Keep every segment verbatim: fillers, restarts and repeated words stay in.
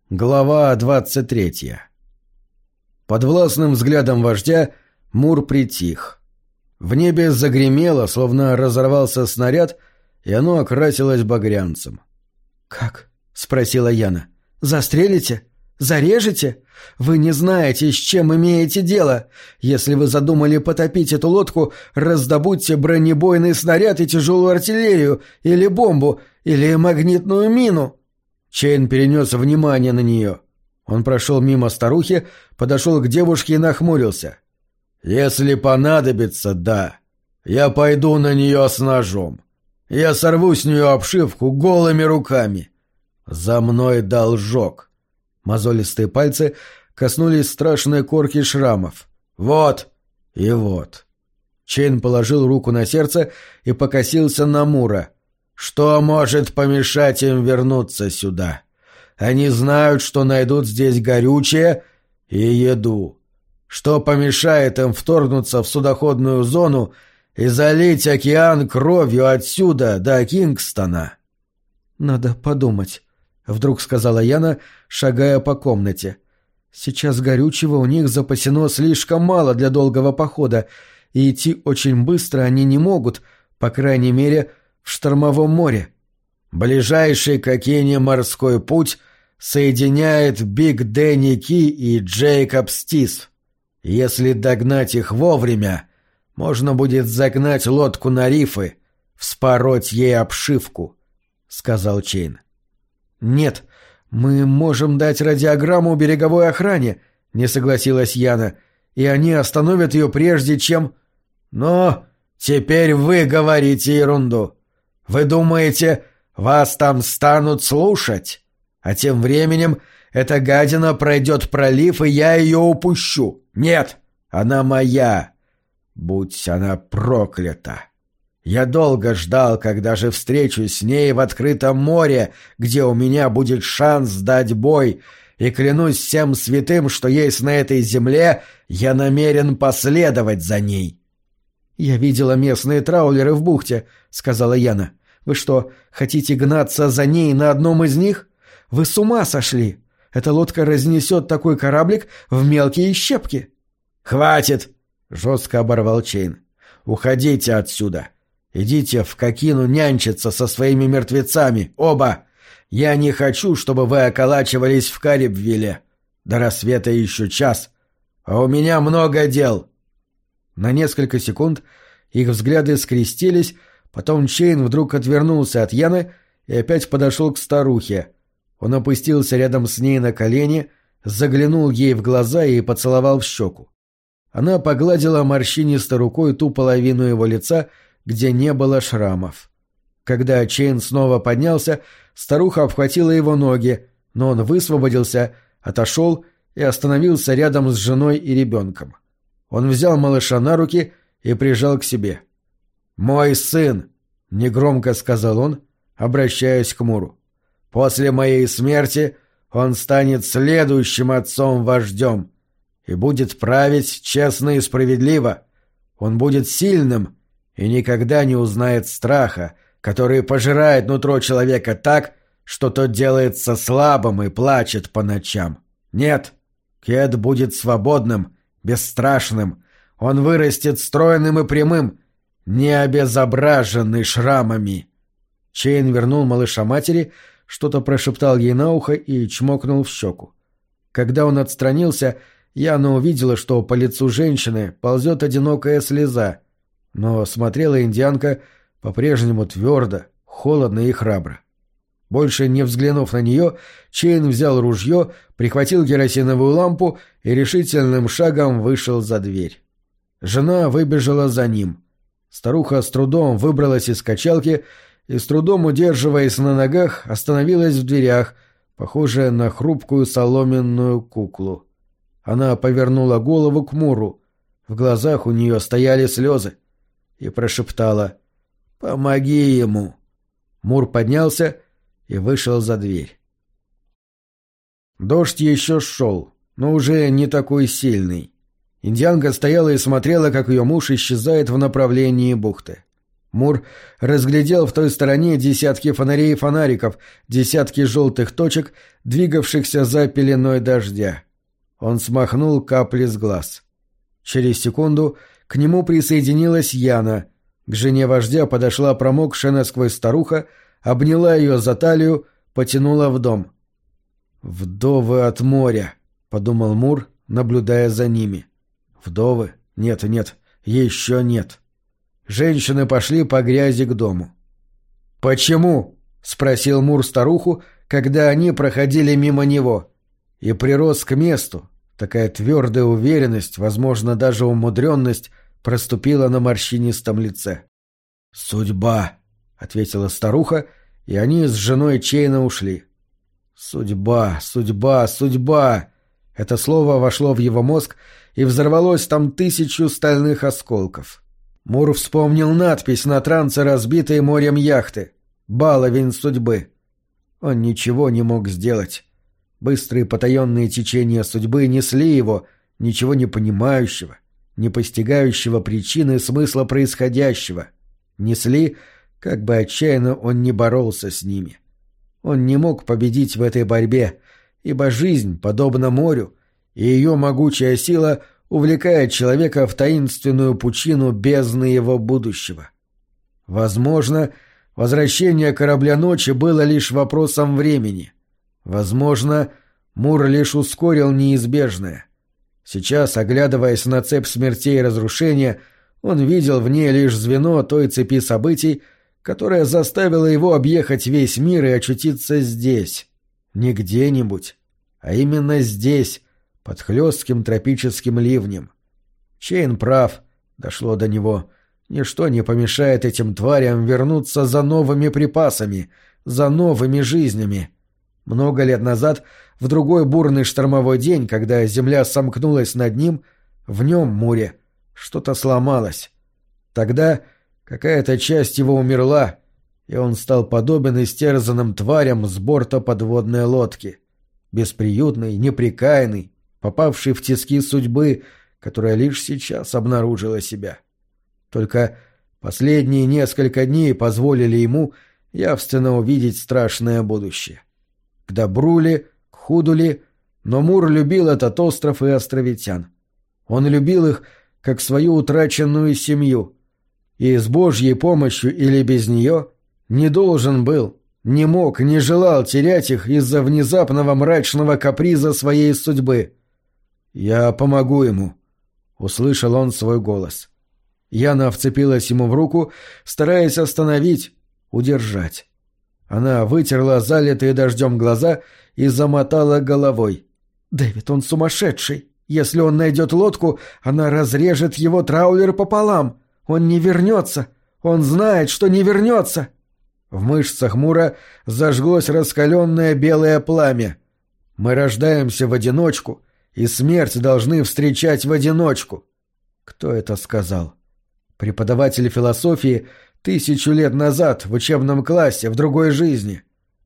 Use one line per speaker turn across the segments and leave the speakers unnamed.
Глава двадцать третья. Под властным взглядом вождя Мур притих. В небе загремело, словно разорвался снаряд, и оно окрасилось багрянцем.
«Как?» — спросила Яна. «Застрелите? Зарежете? Вы не знаете, с чем имеете дело. Если вы задумали потопить эту лодку, раздобудьте бронебойный снаряд и тяжелую артиллерию, или бомбу, или магнитную мину».
Чейн перенес внимание на нее. Он прошел мимо старухи, подошел к девушке и нахмурился. «Если понадобится, да. Я пойду на нее с ножом. Я сорву с нее обшивку голыми руками. За мной должок». Мозолистые пальцы коснулись страшной корки шрамов. «Вот и вот». Чейн положил руку на сердце и покосился на Мура. «Что может помешать им вернуться сюда? Они знают, что найдут здесь горючее и еду. Что помешает им вторгнуться в судоходную зону и залить океан кровью отсюда до Кингстона?»
«Надо подумать», — вдруг сказала Яна, шагая по комнате. «Сейчас горючего у них запасено слишком мало для долгого похода, и идти очень быстро они не могут, по крайней мере, в штормовом море.
Ближайший к Океане морской путь соединяет Биг Дэнни Ки и Джейкобс-Тис. Если догнать их вовремя, можно будет загнать лодку на рифы, вспороть ей обшивку», — сказал Чейн.
«Нет, мы можем дать радиограмму береговой охране», — не согласилась Яна, «и они остановят ее прежде, чем...»
«Но теперь вы говорите ерунду. Вы думаете, вас там станут слушать? А тем временем эта гадина пройдет пролив, и я ее упущу. Нет, она моя. Будь она проклята. Я долго ждал, когда же встречусь с ней в открытом море, где у меня будет шанс дать бой, и клянусь всем святым, что есть на этой земле, я намерен последовать за ней».
«Я видела местные траулеры в бухте», — сказала Яна. «Вы что, хотите гнаться за ней на одном из них? Вы с ума сошли! Эта лодка разнесет такой кораблик в мелкие щепки!»
«Хватит!» — жестко оборвал Чейн. «Уходите отсюда! Идите в Кокину нянчиться со своими мертвецами, оба! Я не хочу, чтобы вы околачивались в Карибвилле. До рассвета еще час, а у меня много дел!»
На несколько секунд их взгляды скрестились, потом Чейн вдруг отвернулся от Яны и опять подошел к старухе. Он опустился рядом с ней на колени, заглянул ей в глаза и поцеловал в щеку. Она погладила морщинистой рукой ту половину его лица, где не было шрамов. Когда Чейн снова поднялся, старуха обхватила его ноги, но он высвободился, отошел и остановился рядом с женой и ребенком. Он взял малыша на руки и прижал к себе. «Мой сын», — негромко сказал он, обращаясь к Муру, — «после моей смерти он станет следующим отцом-вождем и будет править честно и справедливо. Он будет сильным и никогда не узнает страха, который пожирает нутро человека так, что тот делается слабым и плачет по ночам. Нет, Кет будет свободным, бесстрашным. Он вырастет стройным и прямым, не обезображенный шрамами». Чейн вернул малыша матери, что-то прошептал ей на ухо и чмокнул в щеку. Когда он отстранился, Яна увидела, что по лицу женщины ползет одинокая слеза, но смотрела индианка по-прежнему твердо, холодно и храбро. Больше не взглянув на нее, Чейн взял ружье, прихватил керосиновую лампу и решительным шагом вышел за дверь. Жена выбежала за ним. Старуха с трудом выбралась из качалки и, с трудом удерживаясь на ногах, остановилась в дверях, похожая на хрупкую соломенную куклу. Она повернула голову к Муру. В глазах у нее стояли слезы. И прошептала: «Помоги ему». Мур поднялся и вышел за дверь. Дождь еще шел, но уже не такой сильный. Индианка стояла и смотрела, как ее муж исчезает в направлении бухты. Мур разглядел в той стороне десятки фонарей и фонариков, десятки желтых точек, двигавшихся за пеленой дождя. Он смахнул капли с глаз. Через секунду к нему присоединилась Яна. К жене вождя подошла промокшая насквозь старуха, обняла ее за талию, потянула в дом. «Вдовы от моря», — подумал Мур, наблюдая за ними. «Вдовы? Нет, нет, еще нет». Женщины пошли по грязи к дому. «Почему?» — спросил Мур старуху, когда они проходили мимо него. И прирос к месту. Такая твердая уверенность, возможно, даже умудренность, проступила на морщинистом лице. «Судьба», — ответила старуха, и они с женой Чейна ушли. «Судьба, судьба, судьба!» Это слово вошло в его мозг и взорвалось там тысячу стальных осколков. Мур вспомнил надпись на трансе разбитой морем яхты «Баловень судьбы». Он ничего не мог сделать. Быстрые потаенные течения судьбы несли его, ничего не понимающего, не постигающего причины и смысла происходящего. Несли, как бы отчаянно он ни боролся с ними. Он не мог победить в этой борьбе, ибо жизнь, подобно морю, и ее могучая сила увлекает человека в таинственную пучину бездны его будущего. Возможно, возвращение корабля ночи было лишь вопросом времени. Возможно, Мур лишь ускорил неизбежное. Сейчас, оглядываясь на цепь смертей и разрушения, он видел в ней лишь звено той цепи событий, которая заставила его объехать весь мир и очутиться здесь. Не где-нибудь, а именно здесь, под хлестким тропическим ливнем. Чейн прав, дошло до него. Ничто не помешает этим тварям вернуться за новыми припасами, за новыми жизнями. Много лет назад, в другой бурный штормовой день, когда земля сомкнулась над ним, в нем, Муре, что-то сломалось. Тогда какая-то часть его умерла, и он стал подобен истерзанным тварям с борта подводной лодки. Бесприютный, непрекаянный, попавший в тиски судьбы, которая лишь сейчас обнаружила себя. Только последние несколько дней позволили ему явственно увидеть страшное будущее. К добру ли, к худу ли, но Мур любил этот остров и островитян. Он любил их, как свою утраченную семью, и с Божьей помощью или без нее не должен был, не мог, не желал терять их из-за внезапного мрачного каприза своей судьбы. «Я помогу ему», — услышал он свой голос. Яна вцепилась ему в руку, стараясь остановить, удержать. Она вытерла залитые дождем глаза и замотала головой. «Дэвид, он сумасшедший. Если он найдет лодку, она разрежет его траулер пополам. Он не вернется. Он знает, что не вернется». В мышцах Мура зажглось раскаленное белое пламя. «Мы рождаемся в одиночку, и смерть должны встречать в одиночку». Кто это сказал? Преподаватель философии тысячу лет назад в учебном классе, в другой жизни.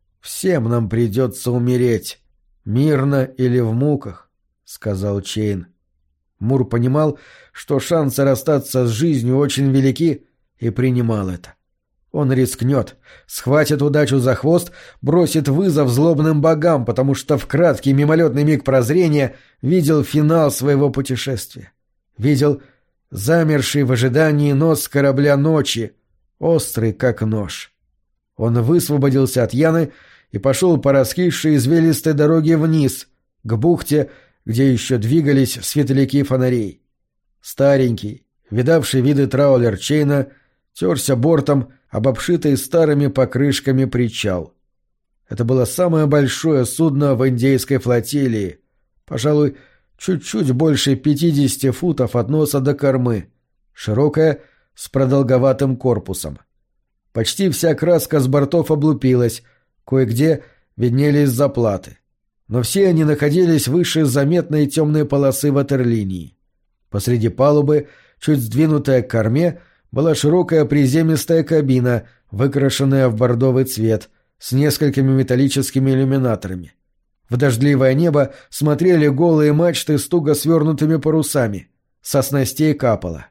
«Всем нам придется умереть, мирно или в муках», — сказал Чейн. Мур понимал, что шансы расстаться с жизнью очень велики, и принимал это. Он рискнет, схватит удачу за хвост, бросит вызов злобным богам, потому что в краткий мимолетный миг прозрения видел финал своего путешествия. Видел замерший в ожидании нос корабля ночи, острый как нож. Он высвободился от Яны и пошел по раскисшей извилистой дороге вниз, к бухте, где еще двигались светляки фонарей. Старенький, видавший виды траулер Чейна, терся бортом об обшитый старыми покрышками причал. Это было самое большое судно в индейской флотилии, пожалуй, чуть-чуть больше пятидесяти футов от носа до кормы, широкое, с продолговатым корпусом. Почти вся краска с бортов облупилась, кое-где виднелись заплаты. Но все они находились выше заметной темной полосы ватерлинии. Посреди палубы, чуть сдвинутая к корме, была широкая приземистая кабина, выкрашенная в бордовый цвет, с несколькими металлическими иллюминаторами. В дождливое небо смотрели голые мачты с туго свернутыми парусами. Со снастей капало.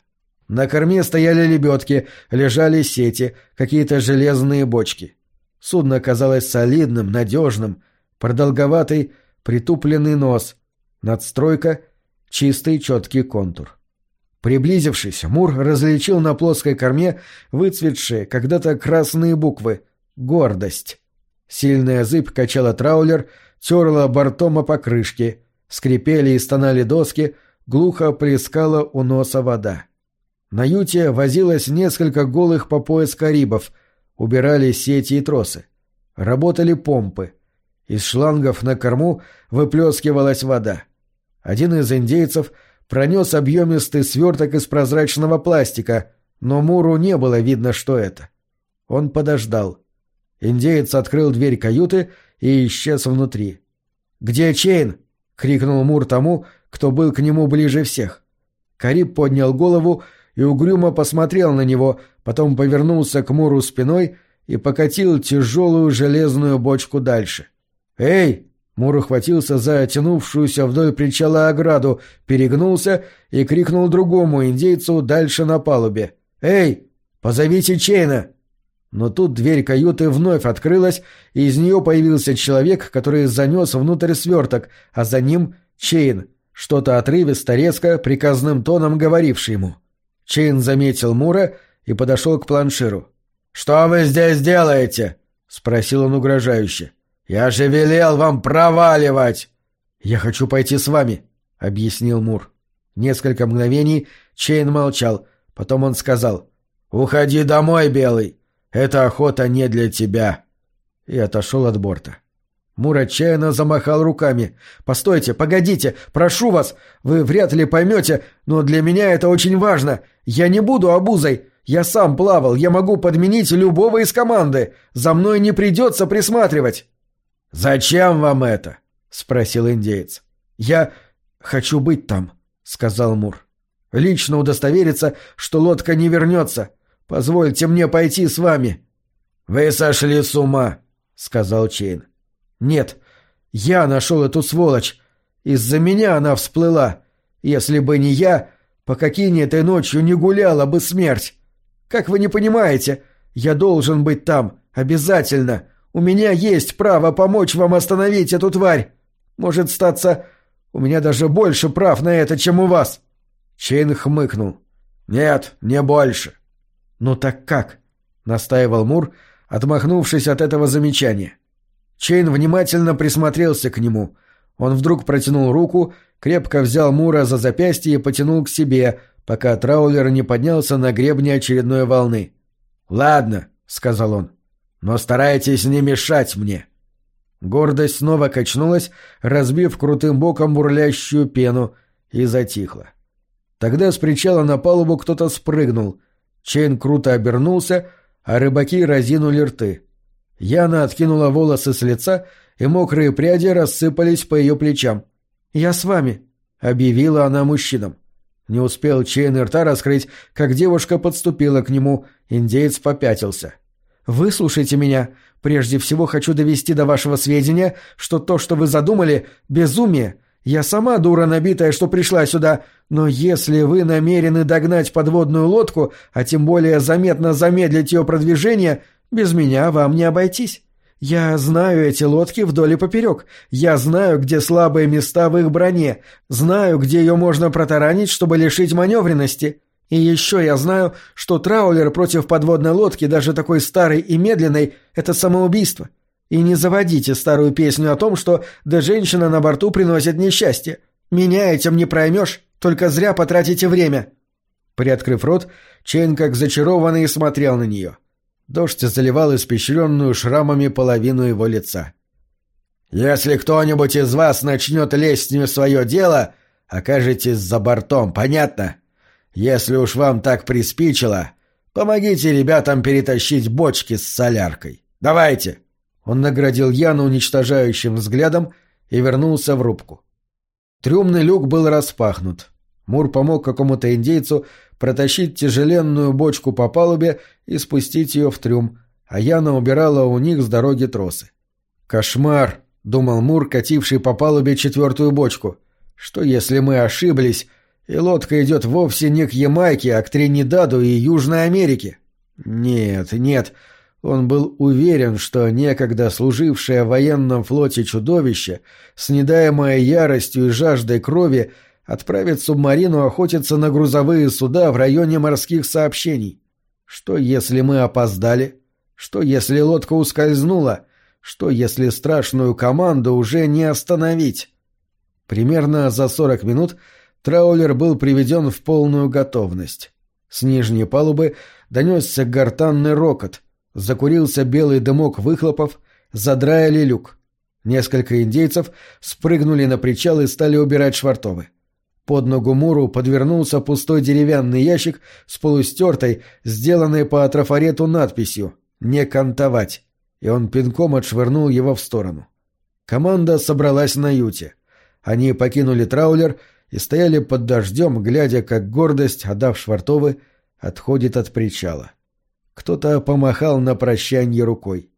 На корме стояли лебедки, лежали сети, какие-то железные бочки. Судно казалось солидным, надежным, продолговатый, притупленный нос, надстройка, чистый четкий контур. Приблизившись, Мур различил на плоской корме выцветшие когда-то красные буквы «Гордость». Сильная зыбь качала траулер, терла бортом о покрышке, скрипели и стонали доски, глухо плескала у носа вода. На юте возилось несколько голых по пояс карибов, убирали сети и тросы. Работали помпы. Из шлангов на корму выплескивалась вода. Один из индейцев пронес объемистый сверток из прозрачного пластика, но Муру не было видно, что это. Он подождал. Индеец открыл дверь каюты и исчез внутри. «Где Чейн?» — крикнул Мур тому, кто был к нему ближе всех. Кариб поднял голову и угрюмо посмотрел на него, потом повернулся к Муру спиной и покатил тяжелую железную бочку дальше. «Эй!» — Мур ухватился за тянувшуюся вдоль причала ограду, перегнулся и крикнул другому индейцу дальше на палубе. «Эй! Позовите Чейна!» Но тут дверь каюты вновь открылась, и из нее появился человек, который занес внутрь сверток, а за ним Чейн, что-то отрывисто, резко, приказным тоном говоривший ему. Чейн заметил Мура и подошел к планширу. «Что вы здесь делаете?» — спросил он угрожающе. «Я же велел вам проваливать!» «Я хочу пойти с вами», — объяснил Мур. Несколько мгновений Чейн молчал, потом он сказал: «Уходи домой, Белый! Эта охота не для тебя!» И отошел от борта. Мур отчаянно замахал руками. «Постойте, погодите, прошу вас! Вы вряд ли поймете, но для меня это очень важно! Я не буду обузой! Я сам плавал, я могу подменить любого из команды! За мной не придется присматривать!» «Зачем вам это?» — спросил индеец. «Я хочу быть там», — сказал Мур. «Лично удостовериться, что лодка не вернется. Позвольте мне пойти с вами». «Вы сошли с ума», — сказал Чейн. «Нет, я нашел эту сволочь. Из-за меня она всплыла. Если бы не я, по Кокине этой ночью не гуляла бы смерть. Как вы не понимаете, я должен быть там, обязательно. У меня есть право помочь вам остановить эту тварь. Может, статься, у меня даже больше прав на это, чем у вас». Чейн хмыкнул. «Нет, не больше». «Ну так как?» — настаивал Мур, отмахнувшись от этого замечания. Чейн внимательно присмотрелся к нему. Он вдруг протянул руку, крепко взял Мура за запястье и потянул к себе, пока траулер не поднялся на гребне очередной волны. «Ладно», — сказал он, — «но старайтесь не мешать мне». Гордость снова качнулась, разбив крутым боком бурлящую пену, и затихла. Тогда с причала на палубу кто-то спрыгнул. Чейн круто обернулся, а рыбаки разинули рты. Яна откинула волосы с лица, и мокрые пряди рассыпались по ее плечам. «Я с вами», — объявила она мужчинам. Не успел Чейн и рта раскрыть, как девушка подступила к нему, индеец попятился. «Выслушайте меня. Прежде всего хочу довести до вашего сведения, что то, что вы задумали, — безумие. Я сама дура набитая, что пришла сюда, но если вы намерены догнать подводную лодку, а тем более заметно замедлить ее продвижение, без меня вам не обойтись. Я знаю эти лодки вдоль и поперек. Я знаю, где слабые места в их броне. Знаю, где ее можно протаранить, чтобы лишить маневренности. И еще я знаю, что траулер против подводной лодки, даже такой старой и медленной, — это самоубийство. И не заводите старую песню о том, что да женщина на борту приносит несчастье. Меня этим не проймешь, только зря потратите время». Приоткрыв рот, Чейн как зачарованный смотрел на нее. Дождь заливал испещренную шрамами половину его лица. «Если кто-нибудь из вас начнет лезть не в свое дело, окажетесь за бортом, понятно? Если уж вам так приспичило, помогите ребятам перетащить бочки с соляркой. Давайте!» Он наградил Яну уничтожающим взглядом и вернулся в рубку. Трюмный люк был распахнут. Мур помог какому-то индейцу протащить тяжеленную бочку по палубе и спустить ее в трюм, а Яна убирала у них с дороги тросы. «Кошмар!» — думал Мур, кативший по палубе четвертую бочку. «Что если мы ошиблись, И лодка идет вовсе не к Ямайке, а к Тринидаду и Южной Америке. Нет, нет, он был уверен, что некогда служившее в военном флоте чудовище, снедаемое яростью и жаждой крови, отправит субмарину охотиться на грузовые суда в районе морских сообщений. Что, если мы опоздали? Что, если лодка ускользнула? Что, если страшную команду уже не остановить? Примерно за сорок минут траулер был приведен в полную готовность. С нижней палубы донесся гортанный рокот, закурился белый дымок выхлопов, задраили люк. Несколько индейцев спрыгнули на причал и стали убирать швартовы. Под ногу Муру подвернулся пустой деревянный ящик с полустертой, сделанной по трафарету надписью «Не кантовать», и он пинком отшвырнул его в сторону. Команда собралась на юте. Они покинули траулер и стояли под дождем, глядя, как гордость, отдав швартовы, отходит от причала. Кто-то помахал на прощанье рукой.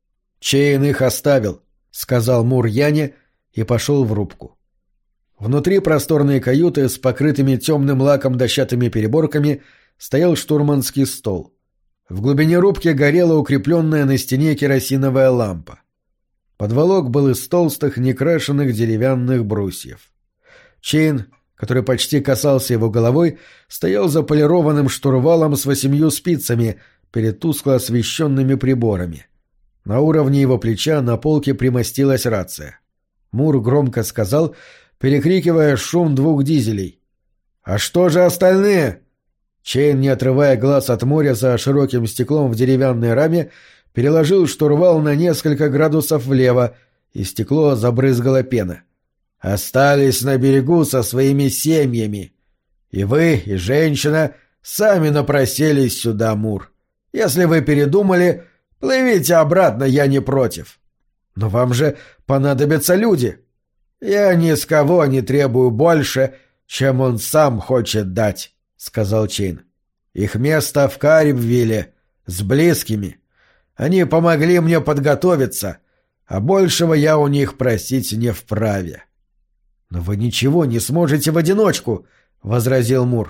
«Чейн их оставил», — сказал Мур Яне и пошел в рубку. Внутри просторной каюты с покрытыми темным лаком дощатыми переборками стоял штурманский стол. В глубине рубки горела укрепленная на стене керосиновая лампа. Подволок был из толстых, некрашенных деревянных брусьев. Чейн, который почти касался его головой, стоял за полированным штурвалом с восемью спицами перед тускло освещенными приборами. На уровне его плеча на полке примостилась рация. Мур громко сказал, перекрикивая шум двух дизелей: «А что же остальные?» Чейн, не отрывая глаз от моря за широким стеклом в деревянной раме, переложил штурвал на несколько градусов влево, и стекло забрызгало пена. «Остались на берегу со своими семьями. И вы, и женщина, сами напросились сюда, Мур. Если вы передумали, плывите обратно, я не против. Но вам же понадобятся люди. Я ни с кого не требую больше, чем он сам хочет дать», — сказал Чейн. «Их место в Карибвилле, с близкими. Они помогли мне подготовиться, а большего я у них просить не вправе». «Но вы ничего не сможете в одиночку», — возразил Мур.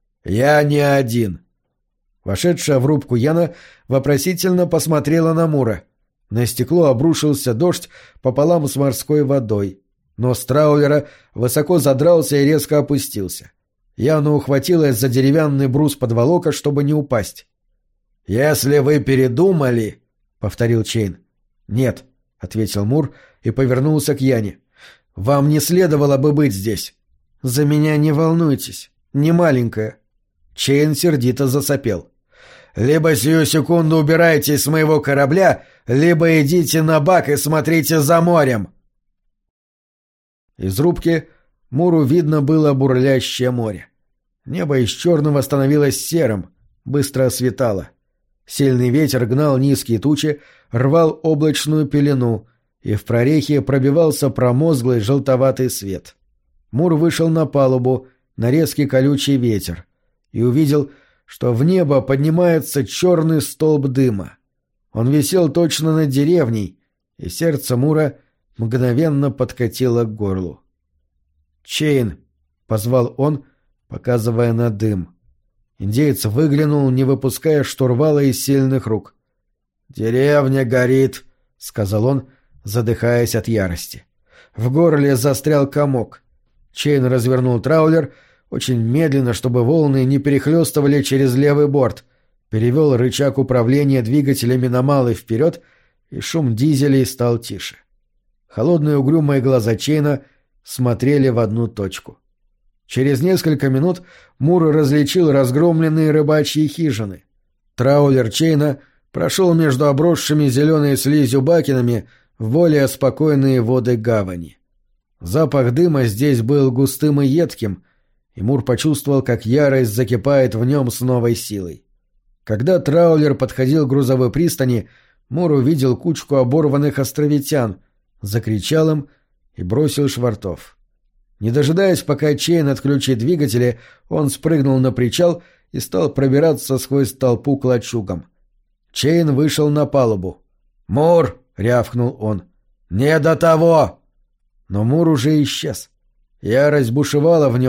«Я не один». Вошедшая в рубку Яна вопросительно посмотрела на Мура. На стекло обрушился дождь пополам с морской водой. Нос траулера высоко задрался и резко опустился. Яна ухватилась за деревянный брус подволока, чтобы не упасть. «Если вы передумали...» — повторил Чейн. «Нет», — ответил Мур и повернулся к Яне. «Вам не следовало бы быть здесь». «За меня не волнуйтесь, не маленькая». Чейн сердито засопел. «Либо сию секунду убирайтесь с моего корабля, либо идите на бак и смотрите за морем». Из рубки Муру видно было бурлящее море. Небо из черного становилось серым, быстро светало. Сильный ветер гнал низкие тучи, рвал облачную пелену, и в прорехе пробивался промозглый желтоватый свет. Мур вышел на палубу, на резкий колючий ветер, и увидел, что в небо поднимается черный столб дыма. Он висел точно над деревней, и сердце Мура мгновенно подкатило к горлу. «Чейн!» — позвал он, показывая на дым. Индеец выглянул, не выпуская штурвала из сильных рук. «Деревня горит», — сказал он, задыхаясь от ярости. В горле застрял комок. Чейн развернул траулер очень медленно, чтобы волны не перехлестывали через левый борт, перевел рычаг управления двигателями на малый вперед, и шум дизелей стал тише. Холодные угрюмые глаза Чейна смотрели в одну точку. Через несколько минут Мур различил разгромленные рыбачьи хижины. Траулер Чейна прошел между обросшими зеленой слизью бакинами в более спокойные воды гавани. Запах дыма здесь был густым и едким, и Мур почувствовал, как ярость закипает в нем с новой силой. Когда траулер подходил к грузовой пристани, Мур увидел кучку оборванных островитян, закричал им и бросил швартов. Не дожидаясь, пока Чейн отключит двигатели, он спрыгнул на причал и стал пробираться сквозь толпу к лачугам. Чейн вышел на палубу. «Мур!» — рявкнул он. «Не до того!» Но Мур уже исчез. Ярость бушевала в нем,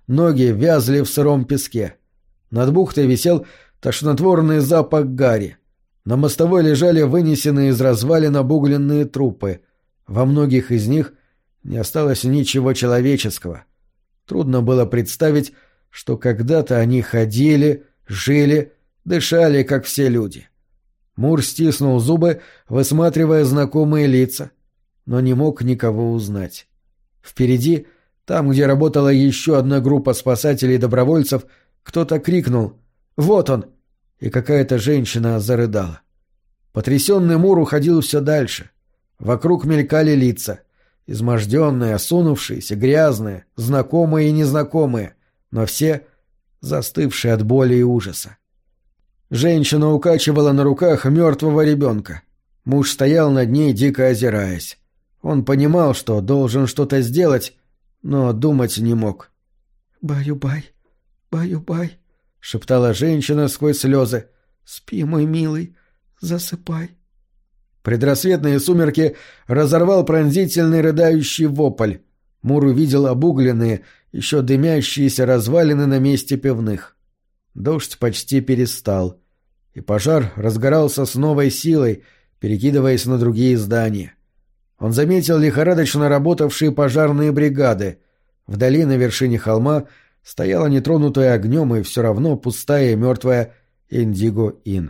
ноги вязли в сыром песке. Над бухтой висел тошнотворный запах гари. На мостовой лежали вынесенные из развалин обугленные трупы. Во многих из них не осталось ничего человеческого. Трудно было представить, что когда-то они ходили, жили, дышали, как все люди. Мур стиснул зубы, высматривая знакомые лица, но не мог никого узнать. Впереди, там, где работала еще одна группа спасателей-добровольцев, кто-то крикнул «Вот он!» и какая-то женщина зарыдала. Потрясенный Мур уходил все дальше. Вокруг мелькали лица. Изможденные, осунувшиеся, грязные, знакомые и незнакомые, но все застывшие от боли и ужаса. Женщина укачивала на руках мертвого ребенка. Муж стоял над ней, дико озираясь. Он понимал, что должен что-то сделать, но думать не мог. «Баю-бай, баю-бай», — шептала женщина сквозь слезы. «Спи, мой милый, засыпай». Предрассветные сумерки разорвал пронзительный рыдающий вопль. Мур увидел обугленные, еще дымящиеся развалины на месте пивных. Дождь почти перестал, и пожар разгорался с новой силой, перекидываясь на другие здания. Он заметил лихорадочно работавшие пожарные бригады. Вдали на вершине холма стояла нетронутая огнем и все равно пустая и мертвая Индиго-Инн.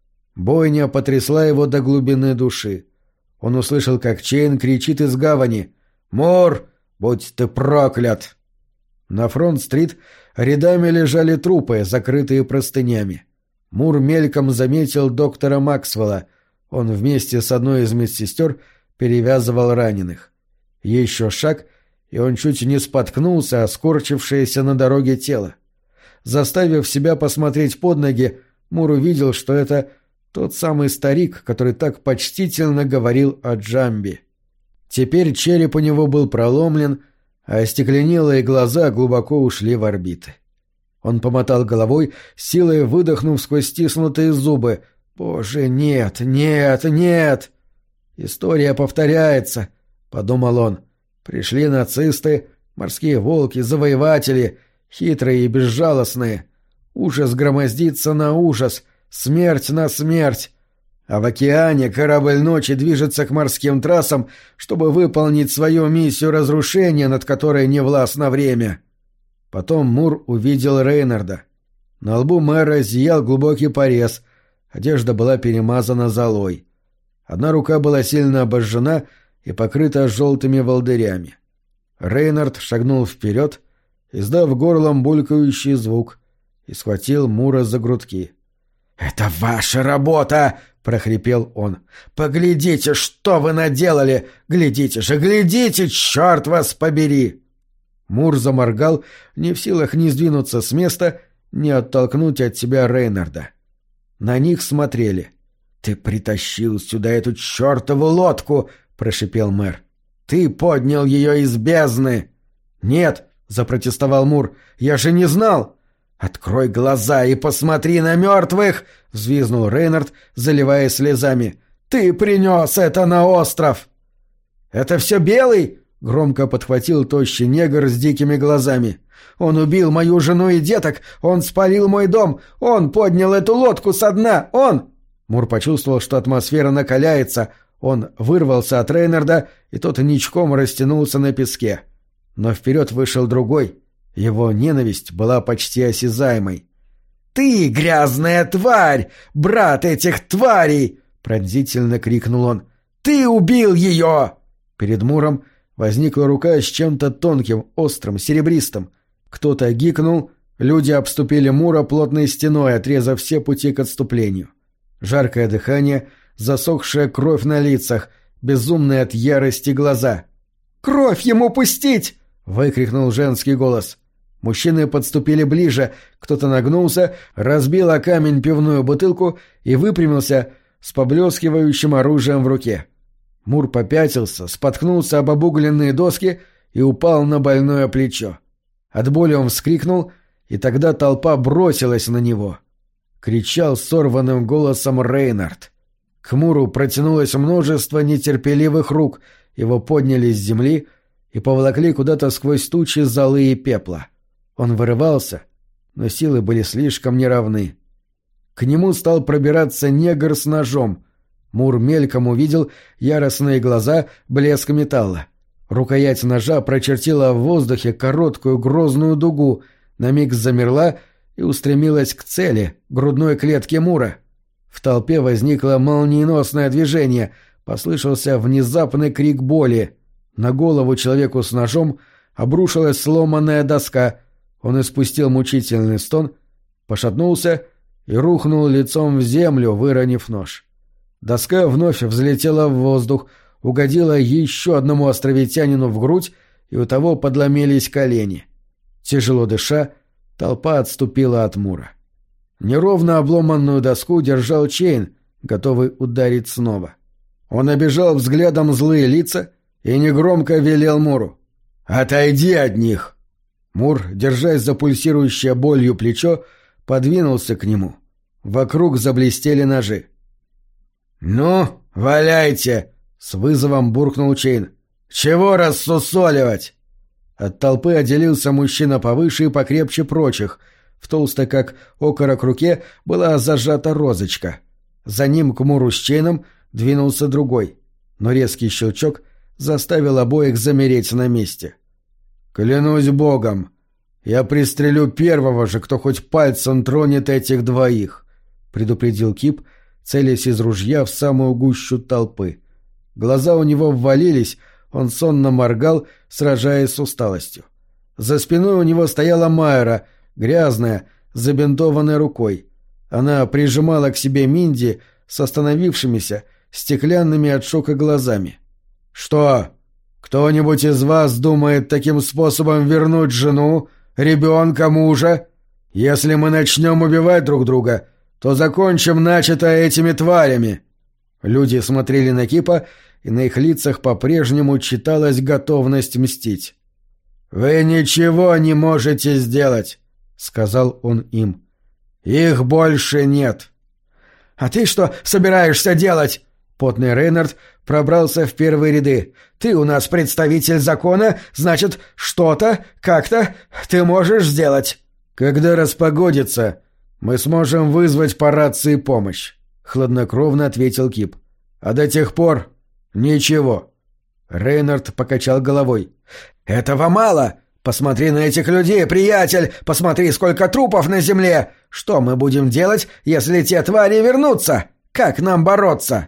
Бойня потрясла его до глубины души. Он услышал, как Чейн кричит из гавани «Мур, будь ты проклят!». На Фронт-стрит рядами лежали трупы, закрытые простынями. Мур мельком заметил доктора Максвелла. Он вместе с одной из медсестер перевязывал раненых. Еще шаг, и он чуть не споткнулся о скорчившееся на дороге тело. Заставив себя посмотреть под ноги, Мур увидел, что это тот самый старик, который так почтительно говорил о Джамби. Теперь череп у него был проломлен, а остекленелые глаза глубоко ушли в орбиты. Он помотал головой, силой выдохнув сквозь стиснутые зубы. «Боже, нет, нет, нет!» «История повторяется», — подумал он. «Пришли нацисты, морские волки, завоеватели, хитрые и безжалостные. Ужас громоздится на ужас, смерть на смерть. А в океане корабль ночи движется к морским трассам, чтобы выполнить свою миссию разрушения, над которой не властно время». Потом Мур увидел Рейнарда. На лбу мэра зиял глубокий порез, одежда была перемазана золой. Одна рука была сильно обожжена и покрыта желтыми волдырями. Рейнард шагнул вперед, издав горлом булькающий звук, и схватил Мура за грудки. «Это ваша работа!» — прохрипел он. «Поглядите, что вы наделали! Глядите же, глядите, черт вас побери!» Мур заморгал, не в силах ни сдвинуться с места, ни оттолкнуть от себя Рейнарда. На них смотрели. «Ты притащил сюда эту чертову лодку!» — прошипел мэр. «Ты поднял ее из бездны!» «Нет!» — запротестовал Мур. «Я же не знал!» «Открой глаза и посмотри на мертвых!» — взвизнул Рейнард, заливаясь слезами. «Ты принес это на остров!» «Это все Белый?» — громко подхватил тощий негр с дикими глазами. «Он убил мою жену и деток! Он спалил мой дом! Он поднял эту лодку со дна! Он...» Мур почувствовал, что атмосфера накаляется. Он вырвался от Рейнарда, и тот ничком растянулся на песке. Но вперед вышел другой. Его ненависть была почти осязаемой. «Ты, грязная тварь! Брат этих тварей!» — пронзительно крикнул он. «Ты убил ее!» Перед Муром возникла рука с чем-то тонким, острым, серебристым. Кто-то гикнул, люди обступили Мура плотной стеной, отрезав все пути к отступлению. Жаркое дыхание, засохшая кровь на лицах, безумные от ярости глаза. «Кровь ему пустить!» — выкрикнул женский голос. Мужчины подступили ближе, кто-то нагнулся, разбил о камень пивную бутылку и выпрямился с поблескивающим оружием в руке. Мур попятился, споткнулся об обугленные доски и упал на больное плечо. От боли он вскрикнул, и тогда толпа бросилась на него. Кричал сорванным голосом Рейнард. К Муру протянулось множество нетерпеливых рук, его подняли с земли и поволокли куда-то сквозь тучи золы и пепла. Он вырывался, но силы были слишком неравны. К нему стал пробираться негр с ножом. Мур мельком увидел яростные глаза, блеск металла. Рукоять ножа прочертила в воздухе короткую грозную дугу, на миг замерла и устремилась к цели, грудной клетке Мура. В толпе возникло молниеносное движение, послышался внезапный крик боли. На голову человеку с ножом обрушилась сломанная доска. Он испустил мучительный стон, пошатнулся и рухнул лицом в землю, выронив нож. Доска вновь взлетела в воздух, угодила еще одному островитянину в грудь, и у того подломились колени. Тяжело дыша, толпа отступила от Мура. Неровно обломанную доску держал Чейн, готовый ударить снова. Он обежал взглядом злые лица и негромко велел Муру: «Отойди от них!» Мур, держась за пульсирующее болью плечо, подвинулся к нему. Вокруг заблестели ножи. «Ну, валяйте!» — с вызовом буркнул Чейн. «Чего рассусоливать?» От толпы отделился мужчина повыше и покрепче прочих. В толстой, как окорок, руке была зажата розочка. За ним к Муру с Чейном двинулся другой. Но резкий щелчок заставил обоих замереть на месте. «Клянусь богом, я пристрелю первого же, кто хоть пальцем тронет этих двоих», — предупредил Кип, целясь из ружья в самую гущу толпы. Глаза у него ввалились, он сонно моргал, сражаясь с усталостью. За спиной у него стояла Майра, грязная, с забинтованной рукой. Она прижимала к себе Минди с остановившимися, стеклянными от шока глазами. «Что, кто-нибудь из вас думает таким способом вернуть жену, ребенка, мужа? Если мы начнем убивать друг друга, то закончим начатое этими тварями». Люди смотрели на Кипа, и на их лицах по-прежнему читалась готовность мстить. «Вы ничего не можете сделать», — сказал он им. «Их больше нет». «А ты что собираешься делать?» Потный Рейнард пробрался в первые ряды. «Ты у нас представитель закона, значит, что-то, как-то ты можешь сделать». «Когда распогодится, мы сможем вызвать по рации помощь», — хладнокровно ответил Кип. «А до тех пор ничего». Рейнард покачал головой. «Этого мало! Посмотри на этих людей, приятель! Посмотри, сколько трупов на земле! Что мы будем делать, если те твари вернутся? Как нам бороться?»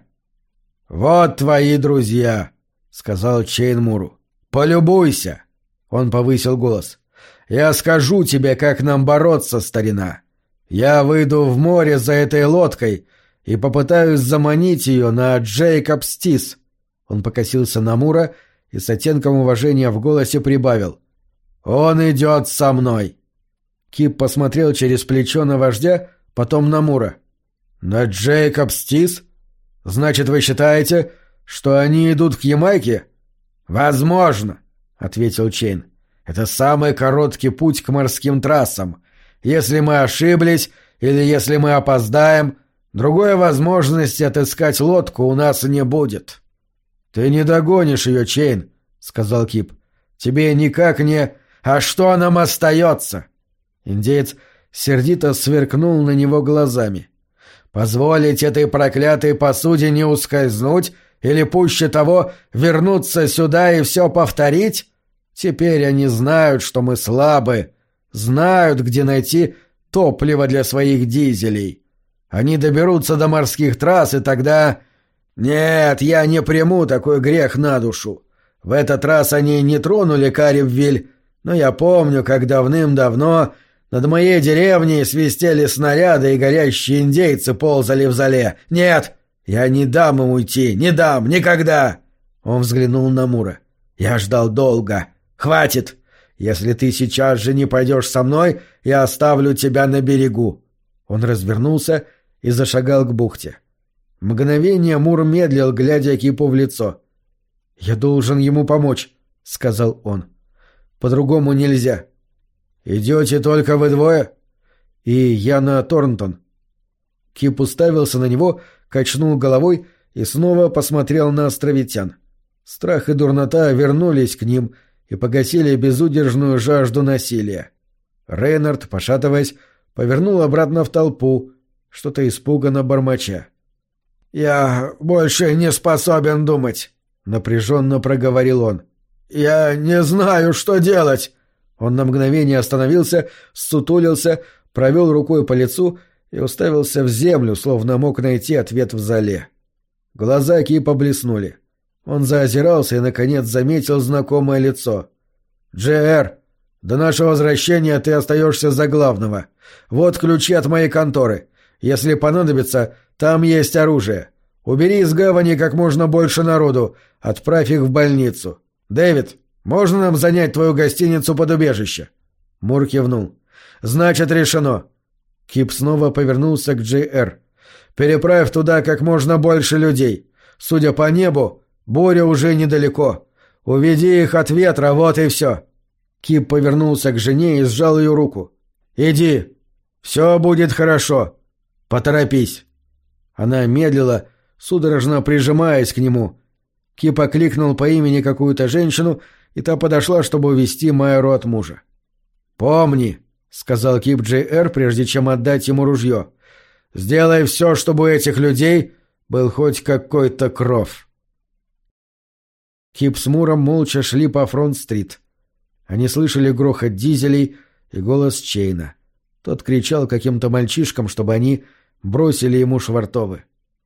«Вот твои друзья», — сказал Чейн Муру. «Полюбуйся!» Он повысил голос. «Я скажу тебе, как нам бороться, старина. Я выйду в море за этой лодкой и попытаюсь заманить ее на Джейкобс-Тис». Он покосился на Мура и с оттенком уважения в голосе прибавил: «Он идет со мной». Кип посмотрел через плечо на вождя, потом на Мура. «На Джейкобс-Тис? Значит, вы считаете, что они идут к Ямайке?» «Возможно», — ответил Чейн. «Это самый короткий путь к морским трассам. Если мы ошиблись или если мы опоздаем, другой возможности отыскать лодку у нас не будет». «Ты не догонишь ее, Чейн», — сказал Кип. «Тебе никак не... А что нам остается?» Индеец сердито сверкнул на него глазами. «Позволить этой проклятой посудине ускользнуть или, пуще того, вернуться сюда и все повторить? Теперь они знают, что мы слабы, знают, где найти топливо для своих дизелей. Они доберутся до морских трасс, и тогда... Нет, я не приму такой грех на душу. В этот раз они не тронули Карибвиль, но я помню, как давным-давно над моей деревней свистели снаряды и горящие индейцы ползали в зале. Нет, я не дам им уйти, не дам, никогда!» Он взглянул на Мура. «Я ждал долго. Хватит! Если ты сейчас же не пойдешь со мной, я оставлю тебя на берегу». Он развернулся и зашагал к бухте. Мгновение Мур медлил, глядя Кипу в лицо. «Я должен ему помочь», — сказал он. «По-другому нельзя». «Идете только вы двое?» «И Яна Торнтон». Кип уставился на него, качнул головой и снова посмотрел на островитян. Страх и дурнота вернулись к ним и погасили безудержную жажду насилия. Рейнард, пошатываясь, повернул обратно в толпу, что-то испуганно бормоча. «Я больше не способен думать», — напряженно проговорил он. «Я не знаю, что делать». Он на мгновение остановился, ссутулился, провел рукой по лицу и уставился в землю, словно мог найти ответ в зале. Глаза Кипа блеснули. Он заозирался и, наконец, заметил знакомое лицо. «Джей Эр, до нашего возвращения ты остаешься за главного. Вот ключи от моей конторы. Если понадобится, там есть оружие. Убери из гавани как можно больше народу, отправь их в больницу. Дэвид, можно нам занять твою гостиницу под убежище?» Мур кивнул. «Значит, решено». Кип снова повернулся к Джей Эр. «Переправь туда как можно больше людей. Судя по небу, буря уже недалеко. Уведи их от ветра, вот и все». Кип повернулся к жене и сжал ее руку. «Иди. Все будет хорошо. Поторопись». Она медлила, судорожно прижимаясь к нему. Кип окликнул по имени какую-то женщину, и та подошла, чтобы увести Майеру от мужа. «Помни», — сказал Кип Джей Эр, прежде чем отдать ему ружье, — «сделай все, чтобы у этих людей был хоть какой-то кров». Кип с Муром молча шли по Фронт-стрит. Они слышали грохот дизелей и голос Чейна. Тот кричал каким-то мальчишкам, чтобы они бросили ему швартовы.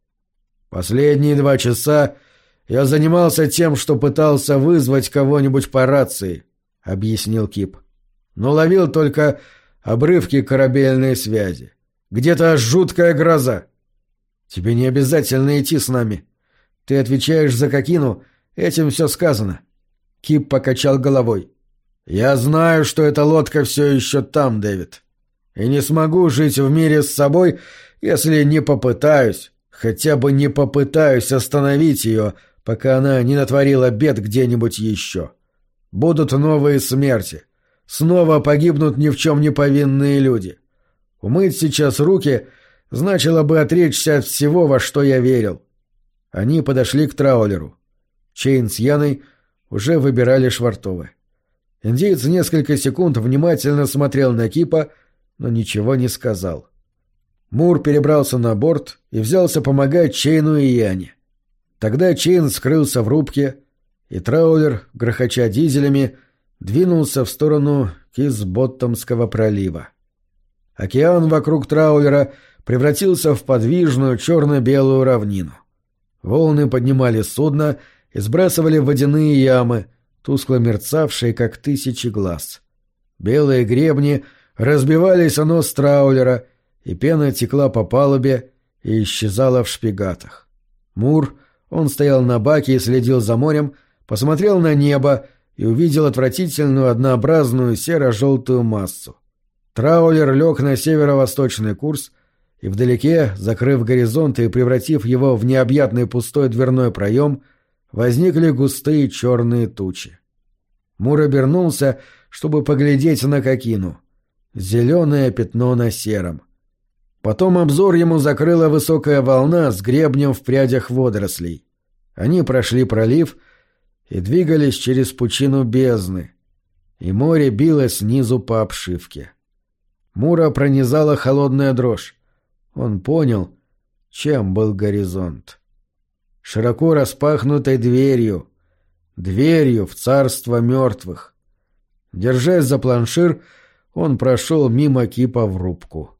«Последние два часа я занимался тем, что пытался вызвать кого-нибудь по рации», — объяснил Кип. «Но ловил только обрывки корабельной связи. Где-то жуткая гроза. Тебе не обязательно идти с нами. Ты отвечаешь за Кокину, этим все сказано». Кип покачал головой. «Я знаю, что эта лодка все еще там, Дэвид. И не смогу жить в мире с собой, если не попытаюсь, хотя бы не попытаюсь остановить ее, пока она не натворила бед где-нибудь еще. Будут новые смерти. Снова погибнут ни в чем не повинные люди. Умыть сейчас руки значило бы отречься от всего, во что я верил». Они подошли к траулеру. Чейн с Яной уже выбирали швартовы. Индеец несколько секунд внимательно смотрел на Кипа, но ничего не сказал. Мур перебрался на борт и взялся помогать Чейну и Яне. Тогда Чейн скрылся в рубке, и траулер, грохоча дизелями, двинулся в сторону Кисботтомского пролива. Океан вокруг траулера превратился в подвижную черно-белую равнину. Волны поднимали судно и сбрасывали в водяные ямы, тускло мерцавшие, как тысячи глаз. Белые гребни разбивались о нос траулера, и пена текла по палубе и исчезала в шпигатах. Мур, он стоял на баке и следил за морем, посмотрел на небо и увидел отвратительную однообразную серо-желтую массу. Траулер лег на северо-восточный курс, и вдалеке, закрыв горизонт и превратив его в необъятный пустой дверной проем, возникли густые черные тучи. Мур обернулся, чтобы поглядеть на Кокину. Зеленое пятно на сером. Потом обзор ему закрыла высокая волна с гребнем в прядях водорослей. Они прошли пролив и двигались через пучину бездны, и море било снизу по обшивке. Мура пронизала холодная дрожь. Он понял, чем был горизонт. Широко распахнутой дверью, дверью в царство мертвых. Держась за планшир, он прошел мимо Кипа в рубку.